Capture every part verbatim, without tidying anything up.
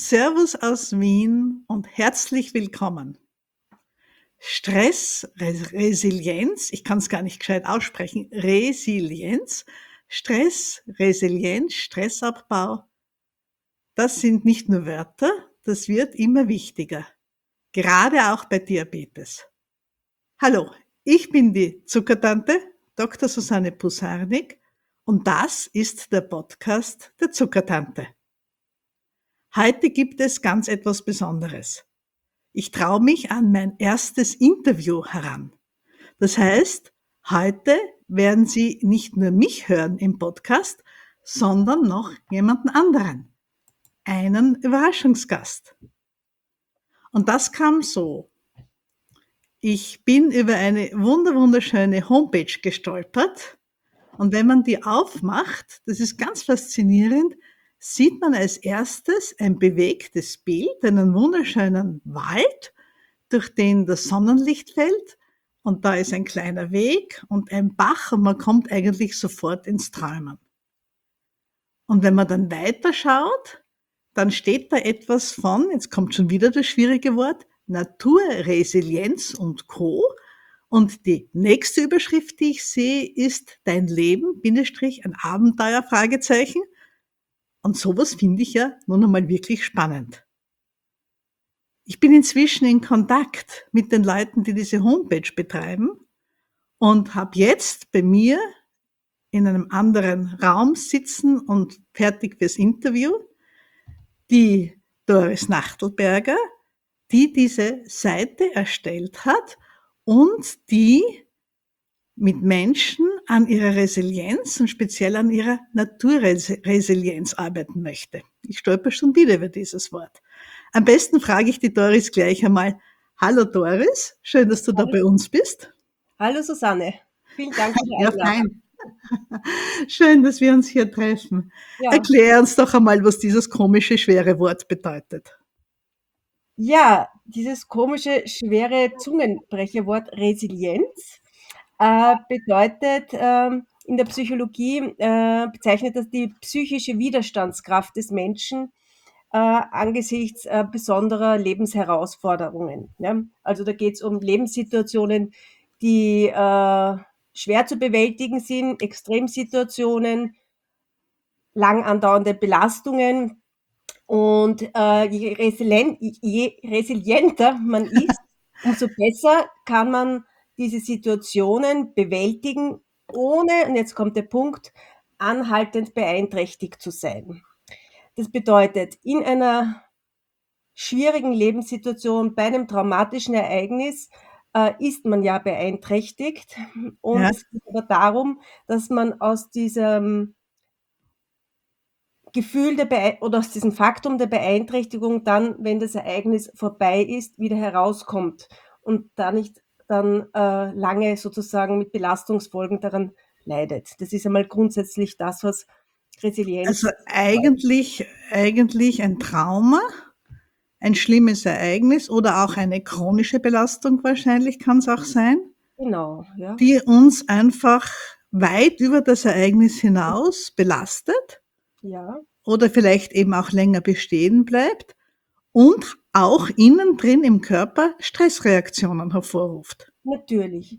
Servus aus Wien und herzlich willkommen. Stress, Res Resilienz, ich kann es gar nicht gescheit aussprechen, Resilienz, Stress, Resilienz, Stressabbau, das sind nicht nur Wörter, das wird immer wichtiger, gerade auch bei Diabetes. Hallo, ich bin die Zuckertante, Doktor Susanne Pusarnik, und das ist der Podcast der Zuckertante. Heute gibt es ganz etwas Besonderes. Ich traue mich an mein erstes Interview heran. Das heißt, heute werden Sie nicht nur mich hören im Podcast, sondern noch jemanden anderen. Einen Überraschungsgast. Und das kam so. Ich bin über eine wunderwunderschöne Homepage gestolpert. Und wenn man die aufmacht, das ist ganz faszinierend, sieht man als erstes ein bewegtes Bild, einen wunderschönen Wald, durch den das Sonnenlicht fällt, und da ist ein kleiner Weg und ein Bach und man kommt eigentlich sofort ins Träumen. Und wenn man dann weiterschaut, dann steht da etwas von, jetzt kommt schon wieder das schwierige Wort, Naturresilienz und Co. Und die nächste Überschrift, die ich sehe, ist Dein Leben, Bindestrich, ein Abenteuer, Fragezeichen. Und sowas finde ich ja nun einmal wirklich spannend. Ich bin inzwischen in Kontakt mit den Leuten, die diese Homepage betreiben, und habe jetzt bei mir in einem anderen Raum sitzen und fertig fürs Interview die Doris Nachtelberger, die diese Seite erstellt hat und die mit Menschen an ihrer Resilienz und speziell an ihrer Naturresilienz arbeiten möchte. Ich stolper schon wieder über dieses Wort. Am besten frage ich die Doris gleich einmal. Hallo Doris, schön, dass du Hallo. da bei uns bist. Hallo Susanne, vielen Dank für die Ja, Einladung. fein. Schön, dass wir uns hier treffen. Ja. Erklär uns doch einmal, was dieses komische, schwere Wort bedeutet. Ja, dieses komische, schwere Zungenbrecherwort Resilienz äh, bedeutet, ähm, in der Psychologie äh, bezeichnet das die psychische Widerstandskraft des Menschen äh, angesichts äh, besonderer Lebensherausforderungen. Ja? Also da geht es um Lebenssituationen, die äh, schwer zu bewältigen sind, Extremsituationen, lang andauernde Belastungen. Und äh, je, resilient, je resilienter man ist, umso besser kann man diese Situationen bewältigen, ohne, und jetzt kommt der Punkt, anhaltend beeinträchtigt zu sein. Das bedeutet, in einer schwierigen Lebenssituation, bei einem traumatischen Ereignis, äh, ist man ja beeinträchtigt. Und Ja? es geht aber darum, dass man aus diesem Gefühl der Bee oder aus diesem Faktum der Beeinträchtigung dann, wenn das Ereignis vorbei ist, wieder herauskommt und da nicht dann äh, lange sozusagen mit Belastungsfolgen daran leidet. Das ist einmal grundsätzlich das, was Resilienz Also bedeutet. eigentlich, eigentlich ein Trauma, ein schlimmes Ereignis oder auch eine chronische Belastung wahrscheinlich kann es auch sein, Genau, ja. die uns einfach weit über das Ereignis hinaus belastet Ja, oder vielleicht eben auch länger bestehen bleibt und auch innen drin im Körper Stressreaktionen hervorruft. natürlich.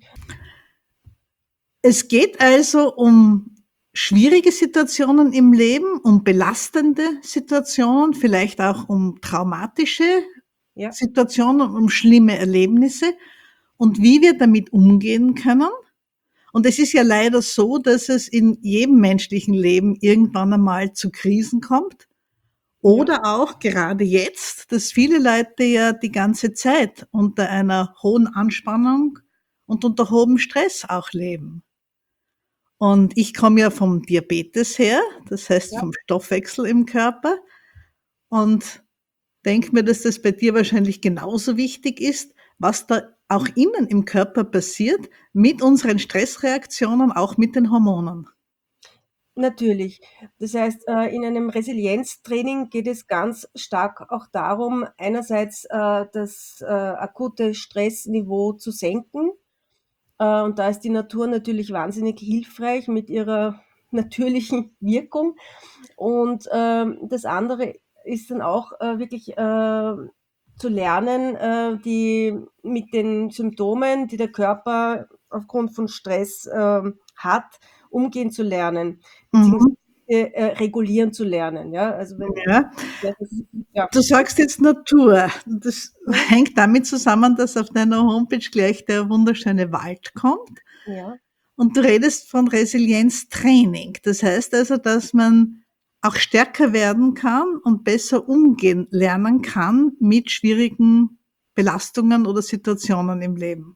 Es geht also um schwierige Situationen im Leben, um belastende Situationen, vielleicht auch um traumatische Ja, Situationen, um schlimme Erlebnisse und wie wir damit umgehen können. Und es ist ja leider so, dass es in jedem menschlichen Leben irgendwann einmal zu Krisen kommt. ja, Oder auch gerade jetzt, dass viele Leute ja die ganze Zeit unter einer hohen Anspannung und unter hohem Stress auch leben. Und ich komme ja vom Diabetes her, das heißt ja. vom Stoffwechsel im Körper, und denke mir, dass das bei dir wahrscheinlich genauso wichtig ist, was da auch innen im Körper passiert mit unseren Stressreaktionen, auch mit den Hormonen. Natürlich. Das heißt, äh, in einem Resilienztraining geht es ganz stark auch darum, einerseits äh, das äh, akute Stressniveau zu senken. Äh, und da ist die Natur natürlich wahnsinnig hilfreich mit ihrer natürlichen Wirkung. Und ähm, das andere ist dann auch äh, wirklich äh, zu lernen, äh, die mit den Symptomen, die der Körper aufgrund von Stress ähm, hat, umgehen zu lernen, beziehungsweise Mhm. äh, regulieren zu lernen. Ja, also wenn, Ja. ja, das ist, ja. Du sagst jetzt Natur. Das Mhm. hängt damit zusammen, dass auf deiner Homepage gleich der wunderschöne Wald kommt. Ja. Und du redest von Resilienztraining. Das heißt also, dass man auch stärker werden kann und besser umgehen lernen kann mit schwierigen Belastungen oder Situationen im Leben.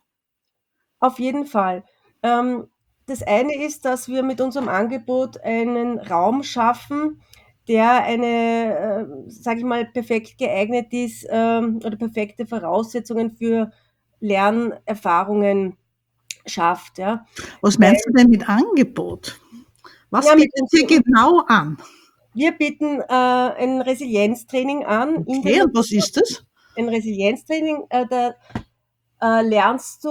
Auf jeden Fall. Ähm, das eine ist, dass wir mit unserem Angebot einen Raum schaffen, der eine, äh, sage ich mal, perfekt geeignet ist ähm, oder perfekte Voraussetzungen für Lernerfahrungen schafft. Ja. Was Weil, meinst du denn mit Angebot? Was ja, mit bietet ihr unserem, genau an? wir bieten äh, ein Resilienztraining an in der Okay, und was Natur. ist das? Ein Resilienztraining, äh, da äh, lernst du,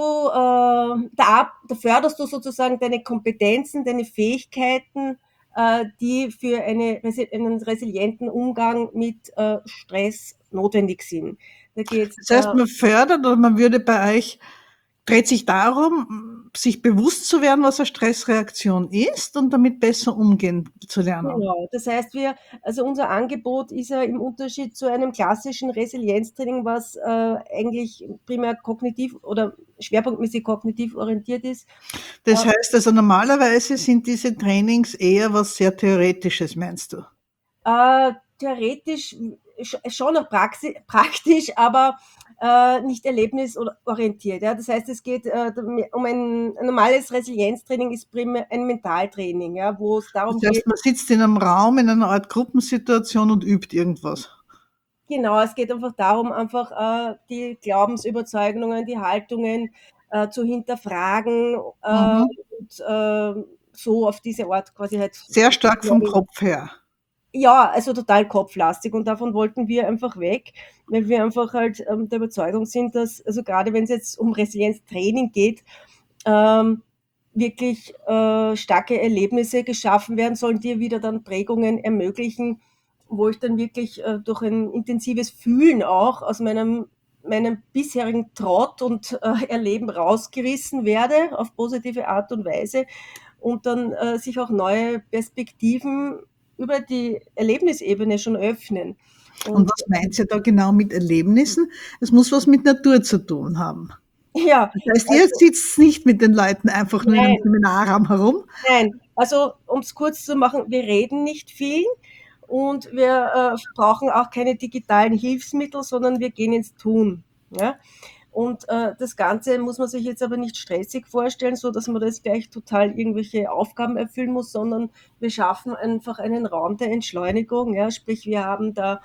äh, da, da förderst du sozusagen deine Kompetenzen, deine Fähigkeiten, äh, die für eine, einen resilienten Umgang mit äh, Stress notwendig sind. Da geht's, Das heißt, äh, man fördert oder man würde bei euch, dreht sich darum, sich bewusst zu werden, was eine Stressreaktion ist und damit besser umgehen zu lernen. genau. Das heißt, wir, also unser Angebot ist ja im Unterschied zu einem klassischen Resilienztraining, was äh, eigentlich primär kognitiv oder schwerpunktmäßig kognitiv orientiert ist. Das heißt also, normalerweise sind diese Trainings eher was sehr Theoretisches, meinst du? Äh, theoretisch sch schon noch praxi praktisch, aber äh, nicht erlebnisorientiert. Ja? Das heißt, es geht äh, um ein, ein normales Resilienztraining ist primär ein Mentaltraining, ja, wo es Das darum geht, heißt, man sitzt in einem Raum, in einer Art Gruppensituation und übt irgendwas. genau, es geht einfach darum, einfach äh, die Glaubensüberzeugungen, die Haltungen äh, zu hinterfragen äh, Mhm. und äh, so auf diese Art quasi halt Sehr stark vom Kopf her. ja, also total kopflastig und davon wollten wir einfach weg, weil wir einfach halt ähm, der Überzeugung sind, dass, also gerade wenn es jetzt um Resilienztraining geht, ähm, wirklich äh, starke Erlebnisse geschaffen werden sollen, die wieder dann Prägungen ermöglichen, wo ich dann wirklich äh, durch ein intensives Fühlen auch aus meinem, meinem bisherigen Trott und äh, Erleben rausgerissen werde auf positive Art und Weise und dann äh, sich auch neue Perspektiven über die Erlebnisebene schon öffnen. Und Und was meint ihr da genau mit Erlebnissen? Es muss was mit Natur zu tun haben. ja, Das heißt, ihr also sitzt nicht mit den Leuten einfach nur in einem nein, Seminarraum herum. nein. Also um es kurz zu machen, wir reden nicht viel und wir äh, brauchen auch keine digitalen Hilfsmittel, sondern wir gehen ins Tun. Ja? Und äh, das Ganze muss man sich jetzt aber nicht stressig vorstellen, so dass man das gleich total irgendwelche Aufgaben erfüllen muss, sondern wir schaffen einfach einen Raum der Entschleunigung. Ja? Sprich, wir haben da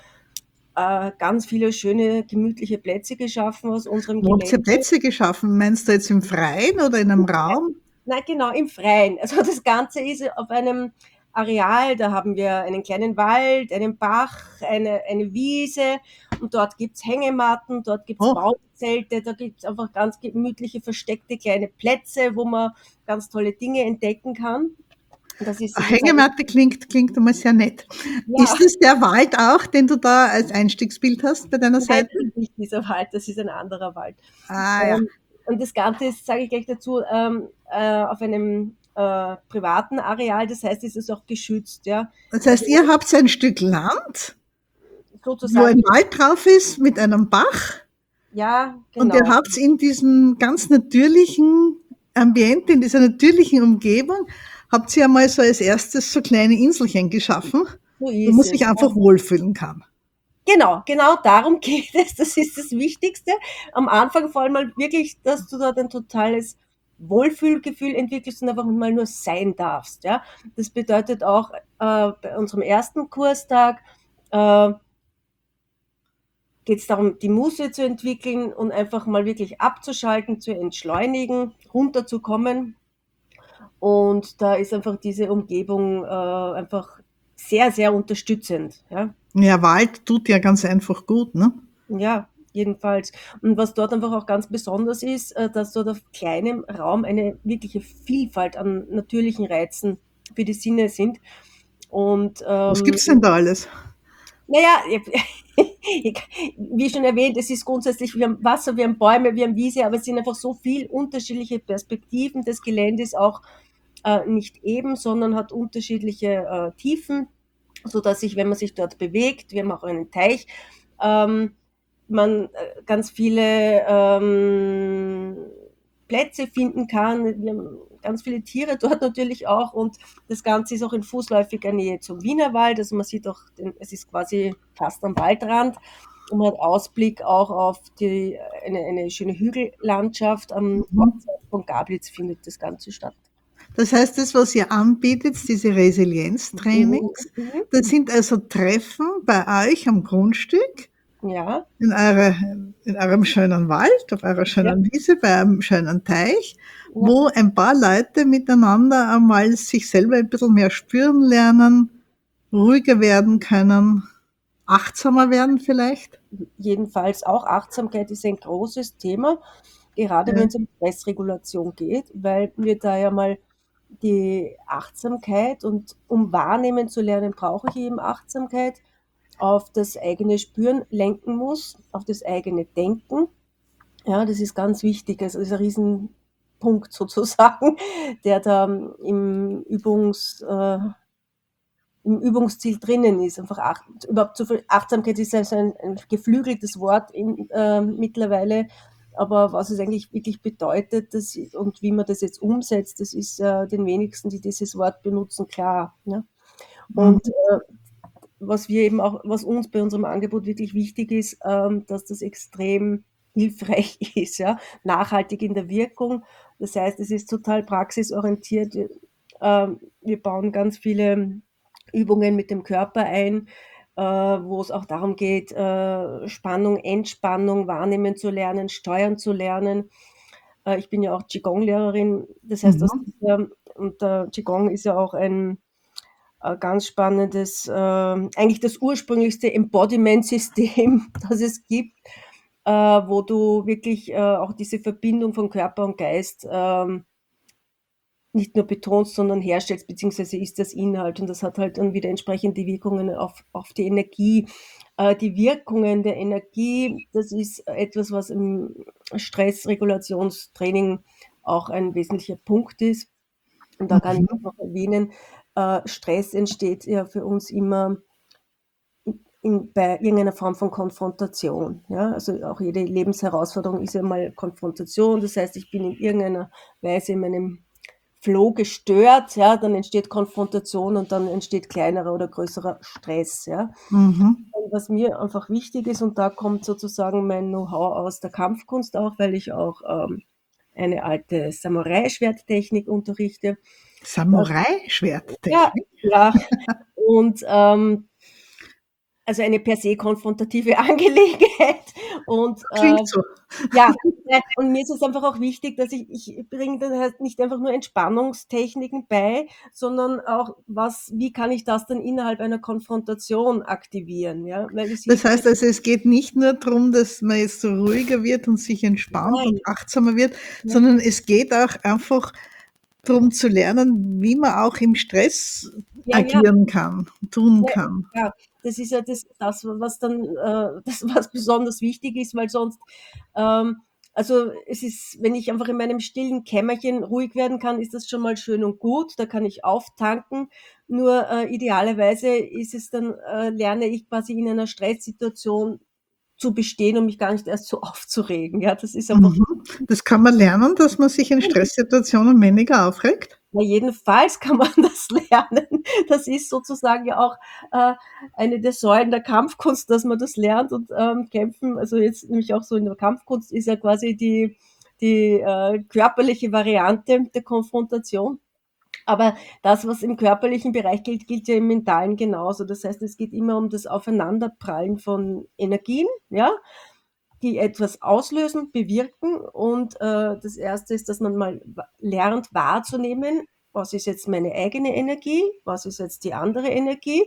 äh, ganz viele schöne, gemütliche Plätze geschaffen aus unserem Wo habt ihr Gelände. Plätze geschaffen? Meinst du jetzt im Freien oder in einem Raum? Nein, genau, im Freien. Also das Ganze ist auf einem Areal, da haben wir einen kleinen Wald, einen Bach, eine, eine Wiese und dort gibt's Hängematten, dort gibt's Oh, Baumzelte, da gibt's einfach ganz gemütliche, versteckte kleine Plätze, wo man ganz tolle Dinge entdecken kann. Das ist eine sozusagen, Hängematte klingt, klingt einmal sehr nett. ja, Ist es der Wald auch, den du da als Einstiegsbild hast bei deiner nein, Seite? das ist nicht dieser Wald, das ist ein anderer Wald. Ah ja. Ähm, und das Ganze ist, sage ich gleich dazu, ähm, äh, auf einem äh, privaten Areal, das heißt, es ist auch geschützt, ja. Das Also heißt, ihr habt ein Stück Land, wo sozusagen, ein Wald drauf ist mit einem Bach ja, und ihr genau. habt in diesem ganz natürlichen Ambiente, in dieser natürlichen Umgebung, habt ihr einmal so als erstes so kleine Inselchen geschaffen, So wo man ist sich es. einfach wohlfühlen kann. Genau, genau darum geht es. Das ist das Wichtigste. Am Anfang vor allem mal wirklich, dass du dort ein totales Wohlfühlgefühl entwickelst und einfach mal nur sein darfst. Ja, das bedeutet auch äh, bei unserem ersten Kurstag äh, geht es darum, die Muße zu entwickeln und einfach mal wirklich abzuschalten, zu entschleunigen, runterzukommen. Und da ist einfach diese Umgebung äh, einfach sehr, sehr unterstützend. Ja, Ja, Wald tut ja ganz einfach gut, ne? ja, jedenfalls. Und was dort einfach auch ganz besonders ist, äh, dass dort auf kleinem Raum eine wirkliche Vielfalt an natürlichen Reizen für die Sinne sind. Und Was ähm, gibt's denn da alles? Naja, wie schon erwähnt, es ist grundsätzlich, wir haben Wasser, wir haben Bäume, wir haben Wiese, aber es sind einfach so viel unterschiedliche Perspektiven. Das Gelände ist auch äh, nicht eben, sondern hat unterschiedliche äh, Tiefen, so dass sich, wenn man sich dort bewegt, wir haben auch einen Teich, ähm, man äh, ganz viele ähm, Plätze finden kann. Wir haben ganz viele Tiere dort natürlich auch, und das Ganze ist auch in fußläufiger Nähe zum Wienerwald. Also man sieht auch, den, es ist quasi fast am Waldrand, und man hat Ausblick auch auf die, eine, eine schöne Hügellandschaft. Am Mhm. Ortsteil von Gablitz findet das Ganze statt. Das heißt, das, was ihr anbietet, diese Mhm. Resilienztrainings, Mhm. das sind also Treffen bei euch am Grundstück, Ja, in, eure, in eurem schönen Wald, auf eurer ja, schönen Wiese, bei einem schönen Teich, ja. wo ein paar Leute miteinander einmal sich selber ein bisschen mehr spüren lernen, ruhiger werden können, achtsamer werden vielleicht. Jedenfalls auch Achtsamkeit ist ein großes Thema, gerade Ja. wenn es um Stressregulation geht, weil wir da ja mal die Achtsamkeit, und um wahrnehmen zu lernen, brauche ich eben Achtsamkeit, auf das eigene Spüren lenken muss, auf das eigene Denken. Ja, das ist ganz wichtig. Also, das ist ein Riesenpunkt sozusagen, der da im Übungs äh, im Übungsziel drinnen ist. Einfach acht, überhaupt so viel Achtsamkeit ist also ein, ein geflügeltes Wort in, äh, mittlerweile. Aber was es eigentlich wirklich bedeutet, das, und wie man das jetzt umsetzt, das ist äh, den wenigsten, die dieses Wort benutzen, klar. Ne? Und Mhm. äh, was wir eben auch, was uns bei unserem Angebot wirklich wichtig ist, ähm, dass das extrem hilfreich ist, ja, nachhaltig in der Wirkung. Das heißt, es ist total praxisorientiert. Ähm, wir bauen ganz viele Übungen mit dem Körper ein, äh, wo es auch darum geht, äh, Spannung, Entspannung wahrnehmen zu lernen, steuern zu lernen. Äh, ich bin ja auch Qigong-Lehrerin, das heißt, das Mhm. ist ja, und äh, Qigong ist ja auch ein äh, ganz spannendes, äh, eigentlich das ursprünglichste Embodiment-System, das es gibt, äh, wo du wirklich äh, auch diese Verbindung von Körper und Geist ähm, nicht nur betonst, sondern herstellst, beziehungsweise ist das Inhalt, und das hat halt dann wieder entsprechende Wirkungen auf, auf die Energie. Äh, die Wirkungen der Energie, das ist etwas, was im Stressregulationstraining auch ein wesentlicher Punkt ist. Und da kann ich auch Mhm. noch erwähnen, äh, Stress entsteht ja für uns immer in, in, bei irgendeiner Form von Konfrontation. Ja? Also auch jede Lebensherausforderung ist ja mal Konfrontation. Das heißt, ich bin in irgendeiner Weise in meinem Flow gestört, ja, dann entsteht Konfrontation, und dann entsteht kleinerer oder größerer Stress. Ja. Mhm. Und was mir einfach wichtig ist, und da kommt sozusagen mein Know-how aus der Kampfkunst auch, weil ich auch ähm, eine alte Samurai-Schwerttechnik unterrichte. Das, ja, Samurai-Schwerttechnik. ja, und ähm, also eine per se konfrontative Angelegenheit. Und äh, Klingt so. ja, ne, und mir ist es einfach auch wichtig, dass ich, ich bringe dann halt nicht einfach nur Entspannungstechniken bei, sondern auch, was, wie kann ich das dann innerhalb einer Konfrontation aktivieren, ja, weil es Das hilft mir heißt also, es geht nicht nur darum, dass man jetzt so ruhiger wird und sich entspannt und nein, achtsamer wird, ja, sondern es geht auch einfach darum zu lernen, wie man auch im Stress ja, ja, agieren kann, tun ja, kann. ja, das ist ja das, das was dann, äh, das, was besonders wichtig ist, weil sonst, ähm, also es ist, wenn ich einfach in meinem stillen Kämmerchen ruhig werden kann, ist das schon mal schön und gut, da kann ich auftanken. Nur äh, idealerweise ist es dann, äh, lerne ich quasi in einer Stresssituation zu bestehen und mich gar nicht erst so aufzuregen. Ja, das ist einfach, Mhm. Das kann man lernen, dass man sich in Stresssituationen weniger aufregt. na, jedenfalls kann man das lernen. Das ist sozusagen ja auch äh, eine der Säulen der Kampfkunst, dass man das lernt, und ähm, kämpfen, also jetzt nämlich auch so in der Kampfkunst ist ja quasi die, die äh, körperliche Variante der Konfrontation. Aber das, was im körperlichen Bereich gilt, gilt ja im mentalen genauso. Das heißt, es geht immer um das Aufeinanderprallen von Energien, ja, die etwas auslösen, bewirken. Und äh, das Erste ist, dass man mal lernt wahrzunehmen, was ist jetzt meine eigene Energie, was ist jetzt die andere Energie,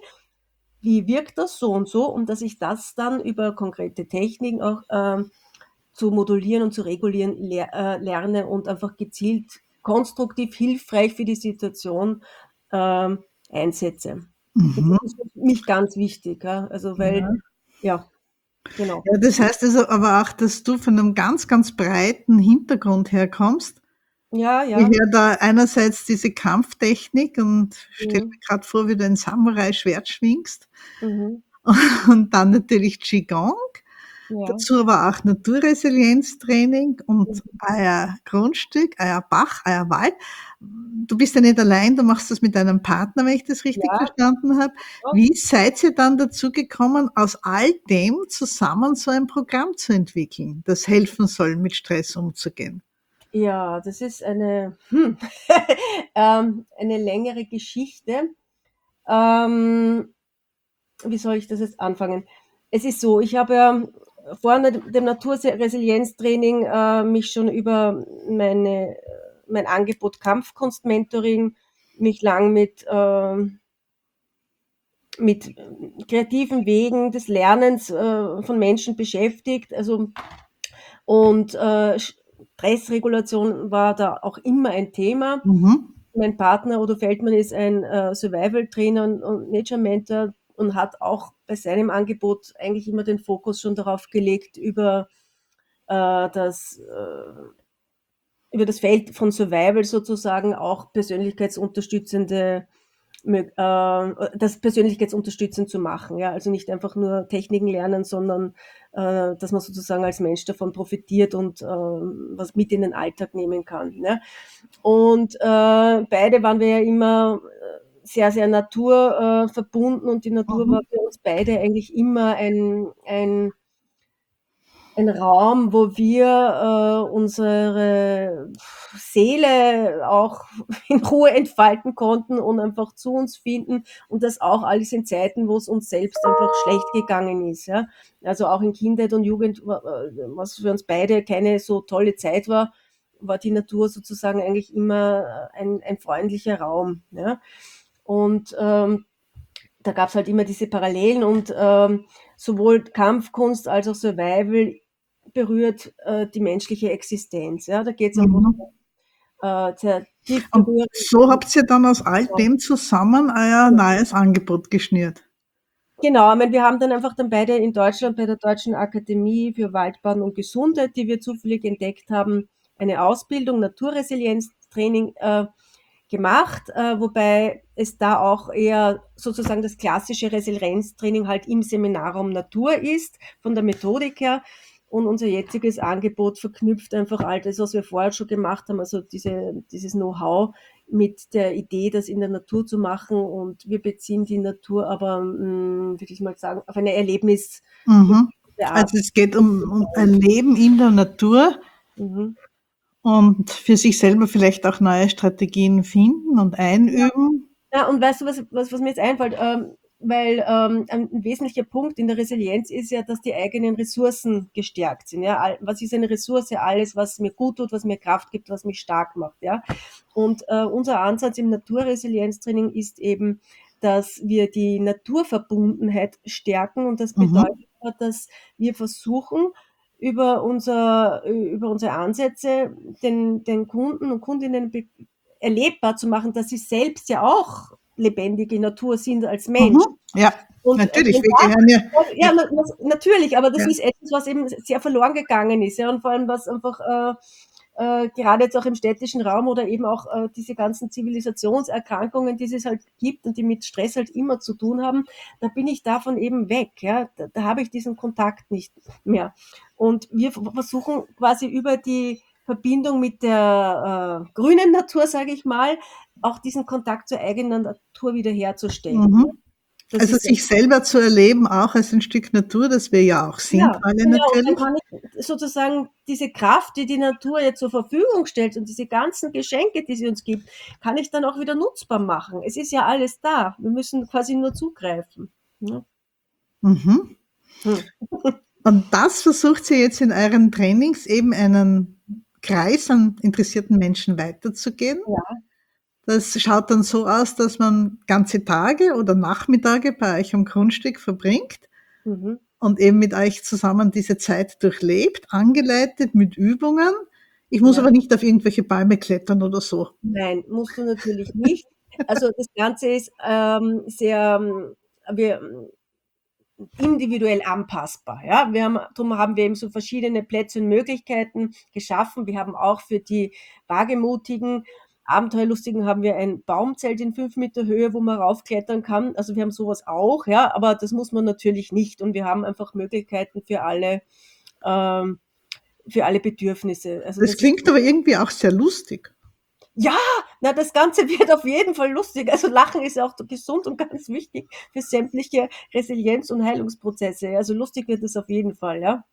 wie wirkt das so und so, und dass ich das dann über konkrete Techniken auch ähm, zu modulieren und zu regulieren ler äh, lerne und einfach gezielt konstruktiv hilfreich für die Situation ähm, einsetze. Und das Mhm. ist für mich ganz wichtig, ja. Also, weil Ja. ja, genau. Ja, das heißt also aber auch, dass du von einem ganz, ganz breiten Hintergrund herkommst. Ja, Ich ja. höre da einerseits diese Kampftechnik und stelle Mhm. mir grad vor, wie du ein Samurai-Schwert schwingst Mhm. und dann natürlich Qigong, Ja. dazu aber auch Naturresilienztraining und Mhm. euer Grundstück, euer Bach, euer Wald. Du bist ja nicht allein, du machst das mit deinem Partner, wenn ich das richtig Ja, verstanden habe. genau. Wie seid ihr dann dazu gekommen, aus all dem zusammen so ein Programm zu entwickeln, das helfen soll, mit Stress umzugehen? Ja, das ist eine, hm, ähm, eine längere Geschichte. Ähm, wie soll ich das jetzt anfangen? Es ist so, ich habe ja vor dem Naturresilienztraining äh, mich schon über meine, mein Angebot Kampfkunst-Mentoring mich lang mit, ähm, mit kreativen Wegen des Lernens äh, von Menschen beschäftigt. Also, und äh, Stressregulation war da auch immer ein Thema. Mhm. Mein Partner Udo Feldmann ist ein äh, Survival-Trainer und, und Nature-Mentor und hat auch bei seinem Angebot eigentlich immer den Fokus schon darauf gelegt, über äh, das äh, über das Feld von Survival sozusagen auch persönlichkeitsunterstützende äh, das persönlichkeitsunterstützend zu machen. Ja? Also nicht einfach nur Techniken lernen, sondern äh, dass man sozusagen als Mensch davon profitiert und äh, was mit in den Alltag nehmen kann. Ne? Und äh, beide waren wir ja immer sehr, sehr naturverbunden äh, verbunden und die Natur war Mhm. für uns beide eigentlich immer ein, ein ein Raum, wo wir äh, unsere Seele auch in Ruhe entfalten konnten und einfach zu uns finden und das auch alles in Zeiten, wo es uns selbst einfach schlecht gegangen ist. Ja? Also auch in Kindheit und Jugend, was für uns beide keine so tolle Zeit war, war die Natur sozusagen eigentlich immer ein, ein freundlicher Raum. Ja? Und ähm, da gab es halt immer diese Parallelen und ähm, sowohl Kampfkunst als auch Survival berührt äh, die menschliche Existenz. Ja? Da geht es einfach Mhm. äh, sehr tief Und berührend. so habt ihr dann aus all dem zusammen euer neues Angebot geschnürt? Genau, ich meine, wir haben dann einfach dann beide in Deutschland bei der Deutschen Akademie für Waldbaden und Gesundheit, die wir zufällig entdeckt haben, eine Ausbildung, Naturresilienztraining äh, gemacht, äh, wobei es da auch eher sozusagen das klassische Resilienztraining halt im Seminarraum Natur ist, von der Methodik her. Und unser jetziges Angebot verknüpft einfach all das, was wir vorher schon gemacht haben, also diese, dieses Know-how mit der Idee, das in der Natur zu machen. Und wir beziehen die Natur aber, mh, würde ich mal sagen, auf eine Erlebnisbasierte Mhm. Art. Also es geht um, um ein Leben in der Natur Mhm. und für sich selber vielleicht auch neue Strategien finden und einüben. Ja, und weißt du, was, was, was mir jetzt einfällt? Ähm, weil ähm, ein, ein wesentlicher Punkt in der Resilienz ist ja, dass die eigenen Ressourcen gestärkt sind. Ja? All, was ist eine Ressource? Alles, was mir gut tut, was mir Kraft gibt, was mich stark macht. Ja? Und äh, unser Ansatz im Naturresilienztraining ist eben, dass wir die Naturverbundenheit stärken und das bedeutet, Mhm. dass wir versuchen, über, unser, über unsere Ansätze den, den Kunden und Kundinnen be erlebbar zu machen, dass sie selbst ja auch lebendige Natur sind als Mensch. Mhm. Ja, Und äh, natürlich. wenn Wir gehören ja, das, ja, na, na, natürlich, aber das ja. ist etwas, was eben sehr verloren gegangen ist, ja, und vor allem was einfach äh, äh, gerade jetzt auch im städtischen Raum oder eben auch äh, diese ganzen Zivilisationserkrankungen, die es halt gibt und die mit Stress halt immer zu tun haben, da bin ich davon eben weg, ja, da, da habe ich diesen Kontakt nicht mehr. Und wir versuchen quasi über die Verbindung mit der äh, grünen Natur, sage ich mal, auch diesen Kontakt zur eigenen Natur wiederherzustellen. Ne? Mhm. Das Also ist sich selber zu erleben, auch als ein Stück Natur, das wir ja auch sind, ja, alle ja, und dann natürlich. kann ich sozusagen diese Kraft, die die Natur jetzt zur Verfügung stellt und diese ganzen Geschenke, die sie uns gibt, kann ich dann auch wieder nutzbar machen. Es ist ja alles da. Wir müssen quasi nur zugreifen. Ne? Mhm. Hm. Und das versucht ihr jetzt in euren Trainings eben einen Kreis an interessierten Menschen weiterzugeben. Ja. Das schaut dann so aus, dass man ganze Tage oder Nachmittage bei euch am Grundstück verbringt Mhm. und eben mit euch zusammen diese Zeit durchlebt, angeleitet mit Übungen. Ich muss Ja. aber nicht auf irgendwelche Bäume klettern oder so. Nein, musst du natürlich nicht. Also, das Ganze ist, ähm, sehr, ähm, wir individuell anpassbar, ja. Wir haben drum haben wir eben so verschiedene Plätze und Möglichkeiten geschaffen. Wir haben auch für die Wagemutigen, Abenteuerlustigen haben wir ein Baumzelt in fünf Meter Höhe, wo man raufklettern kann. Also, wir haben so was auch, ja, aber das muss man natürlich nicht. Und wir haben einfach Möglichkeiten für alle, ähm für alle Bedürfnisse. Also, Das das ist klingt aber irgendwie auch sehr lustig. ja, na, das Ganze wird auf jeden Fall lustig. Also, Lachen ist ja auch gesund und ganz wichtig für sämtliche Resilienz und Heilungsprozesse. Also, lustig wird es auf jeden Fall, ja.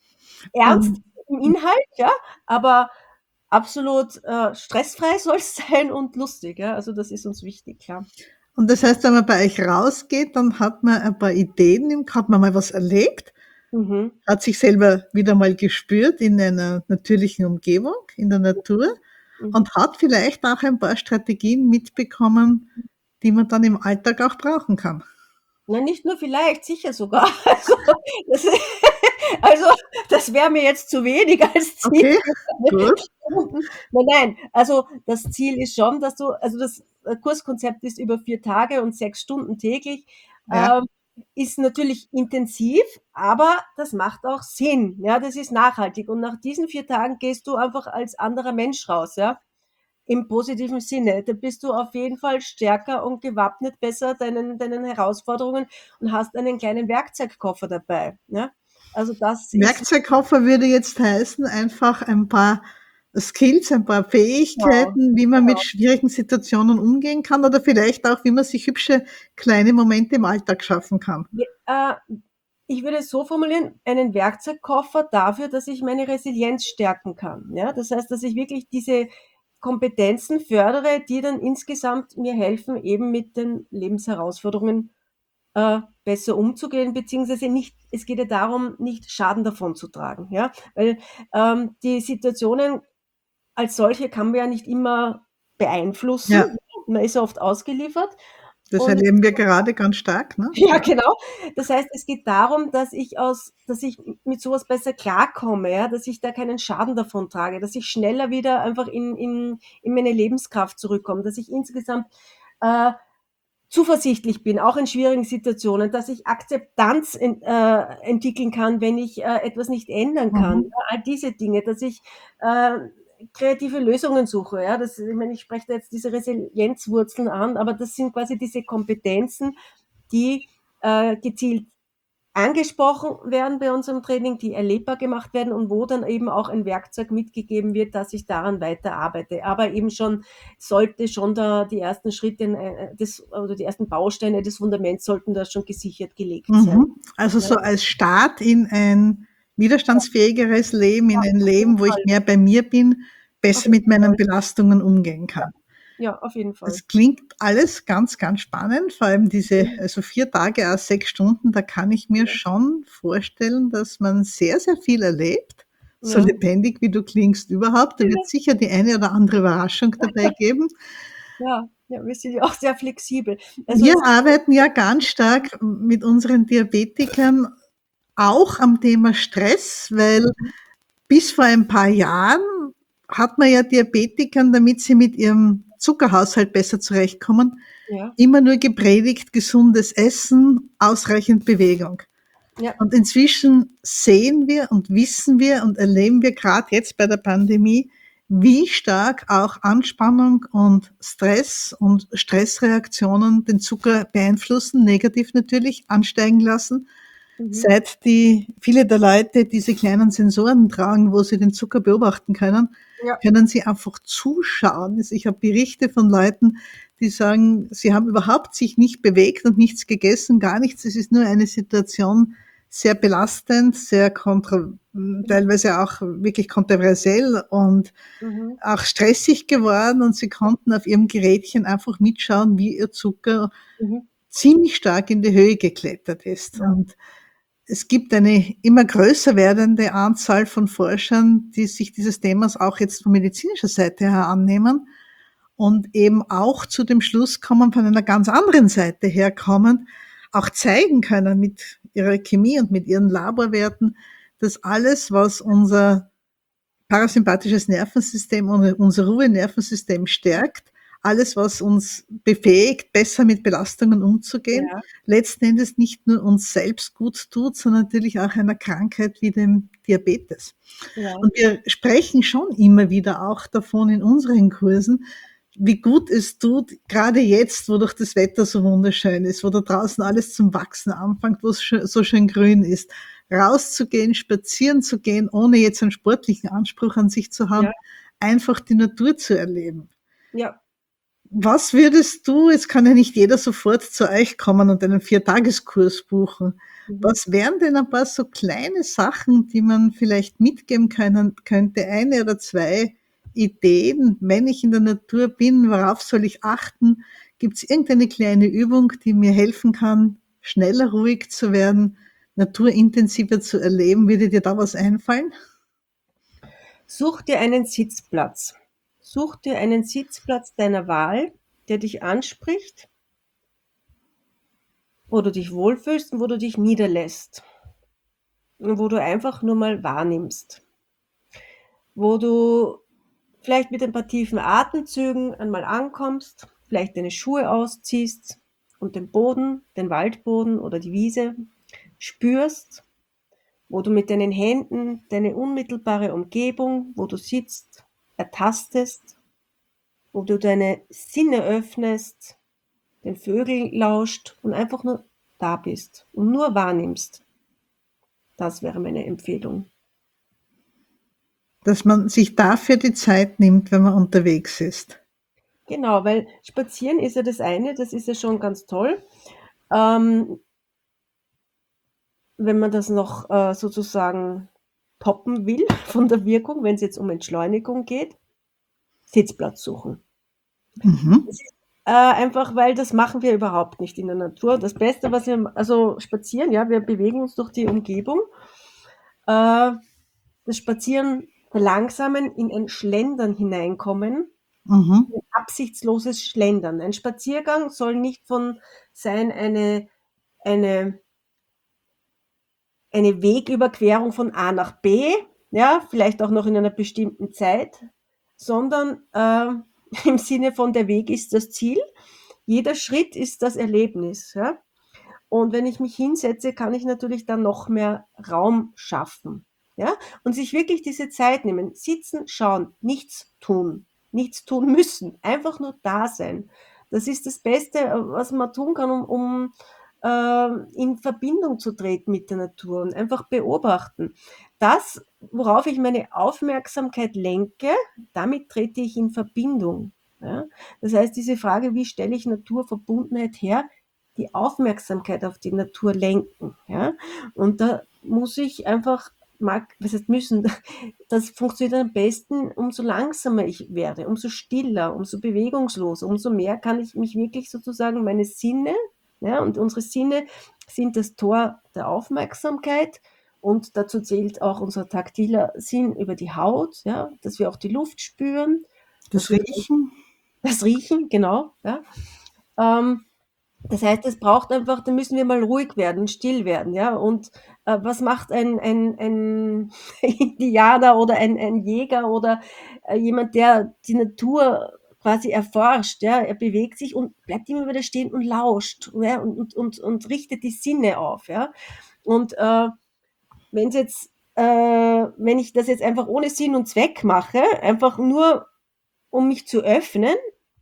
Ernst Und im Inhalt, ja, aber absolut, äh, stressfrei soll's sein und lustig, ja. Also, das ist uns wichtig, klar. und das heißt, wenn man bei euch rausgeht, dann hat man ein paar Ideen im hat man mal was erlebt, Mhm, hat sich selber wieder mal gespürt in einer natürlichen Umgebung, in der Natur mhm. und hat vielleicht auch ein paar Strategien mitbekommen, die man dann im Alltag auch brauchen kann. Na, nicht nur vielleicht, sicher sogar. Also, das also, das wäre mir jetzt zu wenig als Ziel Okay, für meine gut, Stunden. Nein, nein, also, das Ziel ist schon, dass du also, das, äh, Kurskonzept ist über vier Tage und sechs Stunden täglich, ja. ähm, ist natürlich intensiv, aber das macht auch Sinn, ja, das ist nachhaltig. Und nach diesen vier Tagen gehst du einfach als anderer Mensch raus, ja, im positiven Sinne. Da bist du auf jeden Fall stärker und gewappnet besser deinen deinen Herausforderungen und hast einen kleinen Werkzeugkoffer dabei, ne? Also, das ist Werkzeugkoffer würde jetzt heißen, einfach ein paar Skills, ein paar genau, Fähigkeiten, wie man mit genau. schwierigen Situationen umgehen kann oder vielleicht auch, wie man sich hübsche kleine Momente im Alltag schaffen kann. J äh, Ich würde es so formulieren, einen Werkzeugkoffer dafür, dass ich meine Resilienz stärken kann, ja? Das heißt, dass ich wirklich diese Kompetenzen fördere, die dann insgesamt mir helfen, eben mit den Lebensherausforderungen, äh, besser umzugehen, beziehungsweise nicht es geht ja darum, nicht Schaden davonzutragen, ja? Weil, ähm, die Situationen als solche kann man ja nicht immer Ja, beeinflussen. Man ist ja oft ausgeliefert das und erleben wir gerade ganz stark, ne? ja, genau. Das heißt, es geht darum, dass ich aus dass ich mit so was besser klarkomme, ja, dass ich da keinen Schaden davontrage, dass ich schneller wieder einfach in in in meine Lebenskraft zurückkomme, dass ich insgesamt, äh, zuversichtlich bin, auch in schwierigen Situationen, dass ich Akzeptanz en äh, entwickeln kann, wenn ich, äh, etwas nicht ändern kann. Mhm. Ja, all diese Dinge, dass ich, äh, kreative Lösungen suche, ja. Das ich meine, ich spreche da jetzt diese Resilienzwurzeln an, aber das sind quasi diese Kompetenzen, die, äh, gezielt angesprochen werden bei unserem Training, die erlebbar gemacht werden und wo dann eben auch ein Werkzeug mitgegeben wird, dass ich daran weiter arbeite. Aber eben schon sollte schon da die ersten Schritte, äh, des oder die ersten Bausteine des Fundaments sollten da schon gesichert gelegt sein. Mhm. Also Ja, so als Start in ein widerstandsfähigeres Leben, in ein auf jeden Leben, wo ich Fall, mehr bei mir bin, auf besser jeden mit meinen Fall. Belastungen umgehen kann. Ja, auf jeden Fall. Es klingt alles ganz, ganz spannend, vor allem diese, Mhm. also vier Tage aus sechs Stunden, da kann ich mir schon vorstellen, dass man sehr, sehr viel erlebt. So Ja. lebendig wie du klingst überhaupt. Da wird sicher die eine oder andere Überraschung dabei geben. Ja, ja, wir sind ja auch sehr flexibel. Also, Wir es ist arbeiten ja ganz stark mit unseren Diabetikern auch am Thema Stress, weil mhm, bis vor ein paar Jahren hat man ja Diabetikern, damit sie mit ihrem Zuckerhaushalt besser zurechtkommen, ja, immer nur gepredigt, gesundes Essen, ausreichend Bewegung. ja, Und inzwischen sehen wir und wissen wir und erleben wir gerade jetzt bei der Pandemie, wie stark auch Anspannung und Stress und Stressreaktionen den Zucker beeinflussen, negativ natürlich ansteigen lassen. mhm, Seit die viele der Leute diese kleinen Sensoren tragen, wo sie den Zucker beobachten können, ja, können sie einfach zuschauen. Also ich habe Berichte von Leuten, die sagen, sie haben überhaupt sich nicht bewegt und nichts gegessen, gar nichts. Es ist nur eine Situation sehr belastend, sehr kontro ja, teilweise auch wirklich kontroversiell und mhm, auch stressig geworden und sie konnten auf ihrem Gerätchen einfach mitschauen, wie ihr Zucker mhm, ziemlich stark in die Höhe geklettert ist. ja, Und es gibt eine immer größer werdende Anzahl von Forschern, die sich dieses Themas auch jetzt von medizinischer Seite her annehmen und eben auch zu dem Schluss kommen, von einer ganz anderen Seite her kommen, auch zeigen können mit ihrer Chemie und mit ihren Laborwerten, dass alles, was unser parasympathisches Nervensystem und unser Ruhenervensystem stärkt, alles, was uns befähigt, besser mit Belastungen umzugehen, Ja. letzten Endes nicht nur uns selbst gut tut, sondern natürlich auch einer Krankheit wie dem Diabetes. Ja. Und wir sprechen schon immer wieder auch davon in unseren Kursen, wie gut es tut, gerade jetzt, wo doch das Wetter so wunderschön ist, wo da draußen alles zum Wachsen anfängt, wo es so schön grün ist, rauszugehen, spazieren zu gehen, ohne jetzt einen sportlichen Anspruch an sich zu haben, Ja. einfach die Natur zu erleben. Ja. Was würdest du, jetzt kann ja nicht jeder sofort zu euch kommen und einen Viertageskurs buchen. Mhm. Was wären denn ein paar so kleine Sachen, die man vielleicht mitgeben können, könnte, eine oder zwei Ideen, wenn ich in der Natur bin, worauf soll ich achten? Gibt es irgendeine kleine Übung, die mir helfen kann, schneller ruhig zu werden, naturintensiver zu erleben? Würde dir da was einfallen? Such dir einen Sitzplatz. Such dir einen Sitzplatz deiner Wahl, der dich anspricht, wo du dich wohlfühlst und wo du dich niederlässt. Und wo du einfach nur mal wahrnimmst. Wo du vielleicht mit ein paar tiefen Atemzügen einmal ankommst, vielleicht deine Schuhe ausziehst und den Boden, den Waldboden oder die Wiese spürst, wo du mit deinen Händen deine unmittelbare Umgebung, wo du sitzt, ertastest, wo du deine Sinne öffnest, den Vögeln lauscht und einfach nur da bist und nur wahrnimmst. Das wäre meine Empfehlung. Dass man sich dafür die Zeit nimmt, wenn man unterwegs ist. Genau, weil spazieren ist ja das eine, das ist ja schon ganz toll. Ähm, wenn man das noch äh, sozusagen toppen will von der Wirkung, wenn es jetzt um Entschleunigung geht, Sitzplatz suchen. Mhm. Das ist äh, einfach, weil das machen wir überhaupt nicht in der Natur. Das Beste, was wir, also spazieren, ja, wir bewegen uns durch die Umgebung. Äh, das Spazieren verlangsamen, in ein Schlendern hineinkommen, Mhm. ein absichtsloses Schlendern. Ein Spaziergang soll nicht von sein eine, eine, eine Wegüberquerung von A nach B, ja, vielleicht auch noch in einer bestimmten Zeit, sondern äh, im Sinne von der Weg ist das Ziel. Jeder Schritt ist das Erlebnis. Ja? Und wenn ich mich hinsetze, kann ich natürlich dann noch mehr Raum schaffen. Ja? Und sich wirklich diese Zeit nehmen. Sitzen, schauen, nichts tun. Nichts tun müssen. Einfach nur da sein. Das ist das Beste, was man tun kann, um, um äh, in Verbindung zu treten mit der Natur und einfach beobachten. Das, worauf ich meine Aufmerksamkeit lenke, damit trete ich in Verbindung. Ja? Das heißt, diese Frage, wie stelle ich Naturverbundenheit her, die Aufmerksamkeit auf die Natur lenken. Ja? Und da muss ich einfach, mag, was heißt müssen, das funktioniert am besten, umso langsamer ich werde, umso stiller, umso bewegungsloser, umso mehr kann ich mich wirklich sozusagen meine Sinne, ja, und unsere Sinne sind das Tor der Aufmerksamkeit. Und dazu zählt auch unser taktiler Sinn über die Haut, ja, dass wir auch die Luft spüren. Das Dass wir Riechen. das Riechen, genau. Ja. Ähm, das heißt, es braucht einfach, da müssen wir mal ruhig werden, still werden, ja. Und äh, was macht ein, ein, ein Indianer oder ein, ein Jäger oder äh, jemand, der die Natur quasi erforscht, ja, er bewegt sich und bleibt immer wieder stehen und lauscht, ja, und, und, und, und richtet die Sinne auf, ja. Und äh, wenn jetzt, äh, wenn ich das jetzt einfach ohne Sinn und Zweck mache, einfach nur um mich zu öffnen,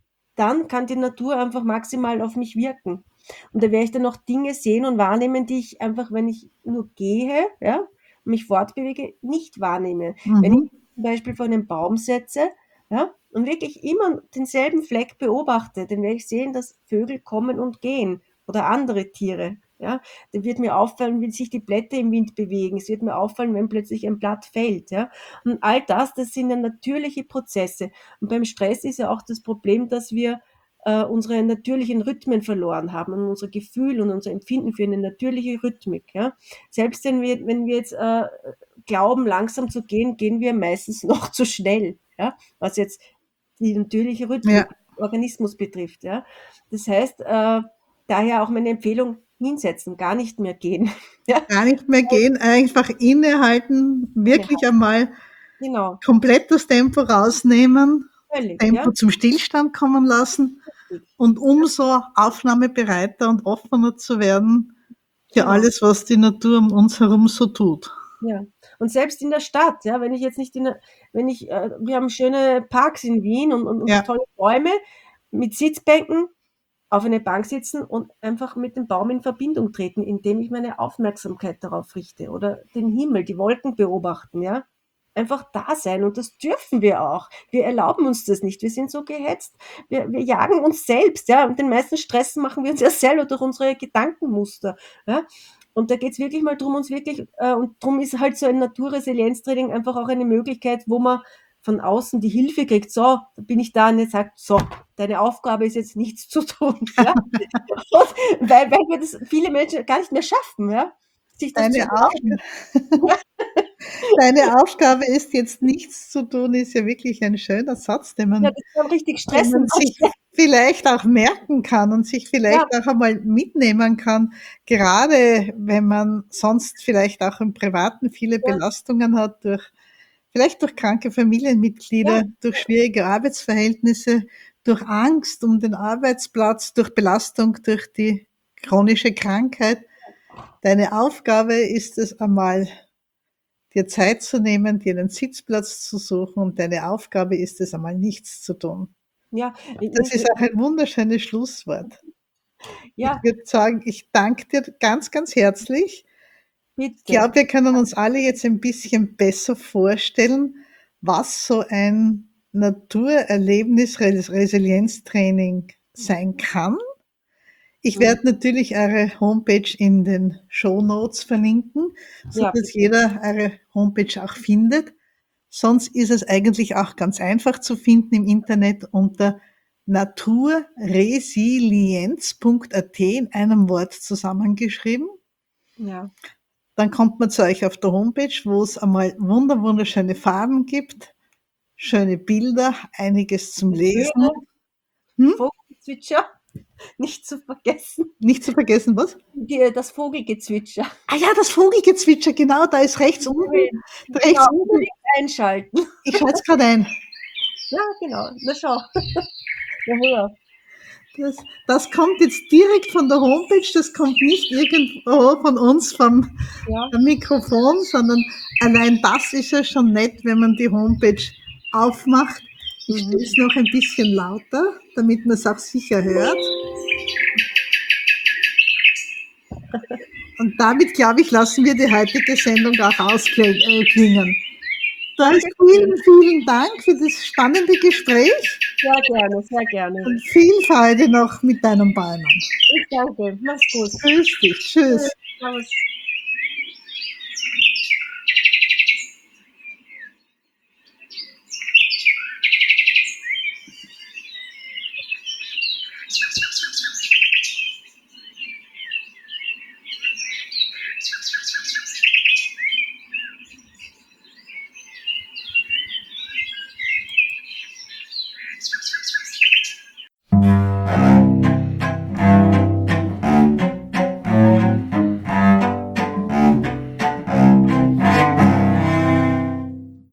dann kann die Natur einfach maximal auf mich wirken. Und da werde ich dann noch Dinge sehen und wahrnehmen, die ich einfach, wenn ich nur gehe, ja, mich fortbewege, nicht wahrnehme. Mhm. Wenn ich zum Beispiel vor einem Baum setze, ja, und wirklich immer denselben Fleck beobachte, dann werde ich sehen, dass Vögel kommen und gehen oder andere Tiere. Ja, dann wird mir auffallen, wie sich die Blätter im Wind bewegen. Es wird mir auffallen, wenn plötzlich ein Blatt fällt. Ja, und all das, das sind ja natürliche Prozesse. Und beim Stress ist ja auch das Problem, dass wir äh, unsere natürlichen Rhythmen verloren haben und unser Gefühl und unser Empfinden für eine natürliche Rhythmik. Ja? Selbst wenn wir, wenn wir jetzt äh, glauben, langsam zu gehen, gehen wir meistens noch zu schnell, ja? Was jetzt die natürliche Rhythmik, ja. Organismus betrifft. Ja? Das heißt, äh, daher auch meine Empfehlung, hinsetzen, gar nicht mehr gehen. Ja? Gar nicht mehr gehen, einfach innehalten, wirklich innehalten. Einmal genau. komplett das Tempo rausnehmen Völlig, ja. Tempo zum Stillstand kommen lassen Richtig. und umso aufnahmebereiter und offener zu werden für Genau. alles, was die Natur um uns herum so tut. Ja. Und selbst in der Stadt, ja, wenn ich jetzt nicht in der wenn ich äh, wir haben schöne Parks in Wien und und und Ja. tolle Bäume mit Sitzbänken, auf eine Bank sitzen und einfach mit dem Baum in Verbindung treten, indem ich meine Aufmerksamkeit darauf richte oder den Himmel, die Wolken beobachten, ja? Einfach da sein und das dürfen wir auch. Wir erlauben uns das nicht. Wir sind so gehetzt. Wir wir jagen uns selbst, ja, und den meisten Stress machen wir uns ja selber durch unsere Gedankenmuster, ja? Und da geht's wirklich mal drum, uns wirklich äh, und drum ist halt so ein Naturresilienztraining einfach auch eine Möglichkeit, wo man von außen die Hilfe kriegt. So, da bin ich da und jetzt sagt: „So, deine Aufgabe ist jetzt nichts zu tun“, ja? Und weil weil wir das viele Menschen gar nicht mehr schaffen, ja, sich das zu Deine Aufga erlauben. Deine Aufgabe ist jetzt nichts zu tun, ist ja wirklich ein schöner Satz, den Ja, man das kann richtig den stressen man sich manche. vielleicht auch merken kann und sich vielleicht Ja. auch einmal mitnehmen kann, gerade wenn man sonst vielleicht auch im Privaten viele Ja. Belastungen hat durch vielleicht durch kranke Ja, Familienmitglieder, durch ja. schwierige Arbeitsverhältnisse, durch Angst um den Arbeitsplatz, durch Belastung durch die chronische Krankheit. Deine Aufgabe ist es einmal, dir Zeit zu nehmen, dir einen Sitzplatz zu suchen und deine Aufgabe ist es einmal nichts zu tun. Ja, i Das ist i auch ein wunderschönes Schlusswort. Ich Ja. würde sagen, ich danke dir ganz, ganz herzlich. Ich Bitte. glaube, wir können uns alle jetzt ein bisschen besser vorstellen, was so ein Naturerlebnis Res Resilienztraining sein kann. Ich Mhm. werde natürlich eure Homepage in den Shownotes verlinken, Ja, sodass bitte. jeder eure Homepage auch findet. Sonst ist es eigentlich auch ganz einfach zu finden im Internet unter naturresilienz punkt at in einem Wort zusammengeschrieben. Ja. Dann kommt man zu euch auf der Homepage, wo es einmal wunder wunderschöne Farben gibt, schöne Bilder, einiges zum Die Lesen. Vögel, Hm? Vogelgezwitscher, nicht zu vergessen. Nicht zu vergessen, was? Die das Vogelgezwitscher. Ah ja, das Vogelgezwitscher, genau, da ist rechts unten Genau, rechts unten unbedingt einschalten. ich schalte es grad ein. Ja, genau. Na schau. Na hör. Das das kommt jetzt direkt von der Homepage, das kommt nicht irgendwo von uns vom Ja. am Mikrofon, sondern allein das ist ja schon nett, wenn man die Homepage aufmacht. Ich stelle es Mhm. noch ein bisschen lauter, damit man's auch sicher hört. Und damit, glaube ich, lassen wir die heutige Sendung auch auskli äh, klingen. Dann Dankeschön. vielen, vielen Dank für das spannende Gespräch Sehr gerne, sehr gerne. und viel Freude noch mit deinen Bäumen. Ich danke. Mach's gut. Grüß dich. Tschüss. Tschüss. Servus.